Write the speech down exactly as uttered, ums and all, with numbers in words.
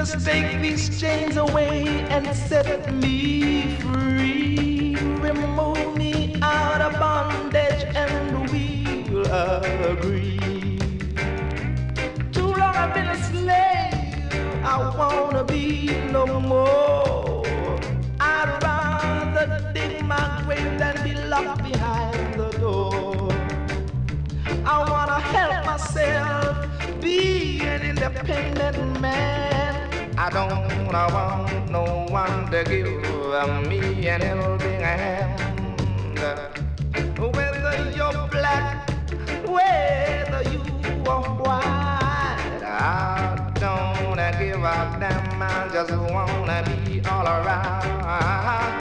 Just take these chains away and set me free. Remove me out of bondage and we'll agree. Too long I've been a slave, I wanna be no more. I'd rather dig my grave than be locked behind the door. I wanna help myself, be an independent man. I don't want no one to give me an helping hand. Whether you're black, whether you are white, I don't give a damn. I just wanna be all around.